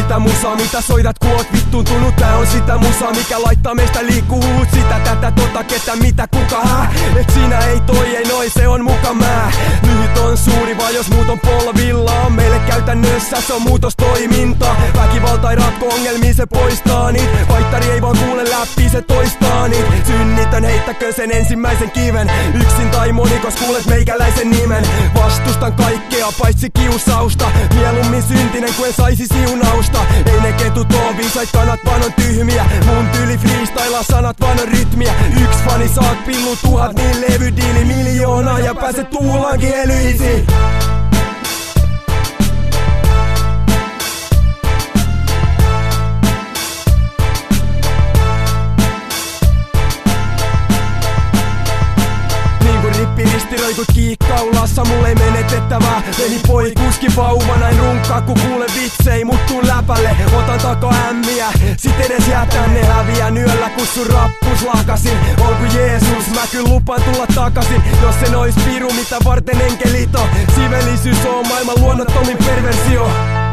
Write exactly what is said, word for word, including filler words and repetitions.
sitä musaa, mitä soitat kun oot vittuuntunut. Tää on sitä musaa, mikä laittaa meistä liikkuu. Sitä, tätä, tota, ketä, mitä, kuka, hä? Et siinä ei toi, ei noi, se on muka mä. Lyhyt on suuri, vaan jos muut on polvillaan. Meille käytännössä se on muutostoiminta. Väkivalta ei ratko ongelmia, se poistaa niit. Vaihtari ei vaan kuule läpi, se toistaa niit. Synnitön, heittäkö sen ensimmäisen kiven. Yksin tai monikos kuulet meikäläisen nimen. Vastustan kaikkea paitsi kiusausta. Mieluummin syntinen kuin en saisi siunausta. Ei ne ketut oo viisait, kanat vaan on tyhmiä. Mun tyyli freestylaa, sanat vaan on rytmiä. Yks fani saat pillu tuhat, niin levydiili miljoona. Ja pääset tuulaankin elyisi. Ristiroikut kiikkaulassa, mulle ei menetettävää. Veli poi kuski vauva, näin runkkaa kun kuule vitsei. Mut tuun läpälle, otan taka ämmiä. Sit edes jää tänne häviän yöllä kun sun rappus lakasin. On ku Jeesus, mä kyl lupaan tulla takasin. Jos sen ois piru, mitä varten enkelit on. Sivelisyys on maailman luonnottomin perversio.